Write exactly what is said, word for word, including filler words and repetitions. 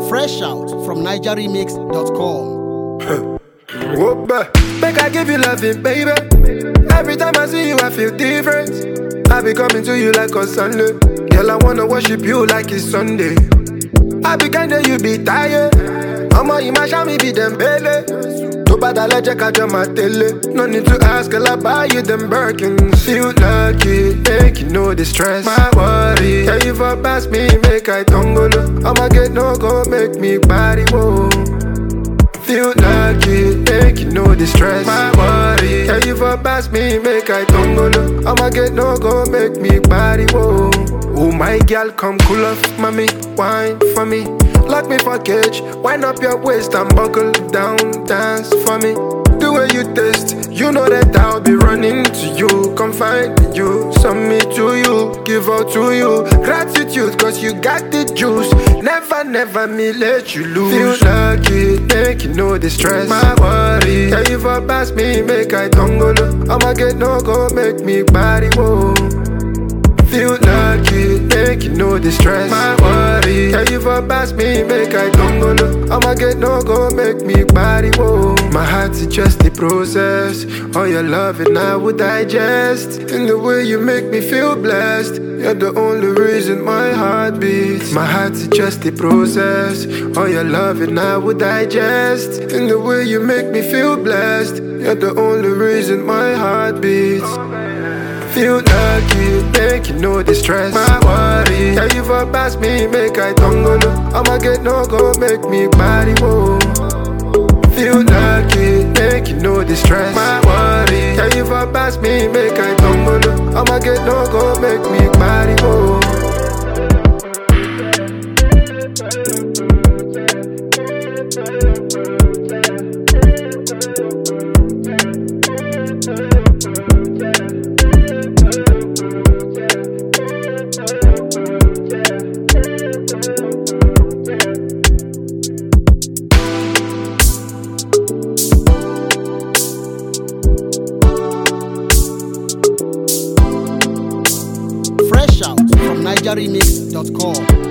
Fresh out from niger remix dot com. Whoop, make I give you loving, baby. Every time I see you, I feel different. I be coming to you like on Sunday. Girl, I wanna worship you like it's Sunday. I be kinda, you be tired. I'ma imagine me be them belly. Too bad I let you catch on my tele. No need to ask, girl, I buy you them Birkins. Feel lucky, make you know the stress. My worry, yeah, you for pass me, make I tumble. I'ma get no go, make me body whoa. Feel lucky, make you know the stress. My worry, yeah, you for pass me, make I tumble. I'ma get no go, make me body whoa. Oh my girl, come cool off, mommy, wine for me. Lock me for cage, wind up your waist and buckle down, dance for me. The way you taste, you know that I'll be running to you. Come find you, submit to you, give out to you. Gratitude, cause you got the juice. Never, never me let you lose. Feel lucky, make you know the stress. My worry, yeah, you for pass me, make I tumble. I'ma get no go, make me body whoa. Feel lucky, make you know the stress. My worry, yeah, you for pass me, make I tumble. I'ma get no go, make me body whoa. My heart's just the process. All your loving I would digest. In the way you make me feel blessed. You're the only reason my heart beats. My heart's just the process. All your loving I would digest. In the way you make me feel blessed. You're the only reason my heart beats. Feel lucky, make you know the stress. My worry, yeah, you for pass me, make I tumble. I'ma get no go, make me body whoa. Feel lucky, make you know the stress. My worry, yeah, you for pass me, make I tumble. I'ma get no go, make me body whoa. Fresh out from niger remix dot com.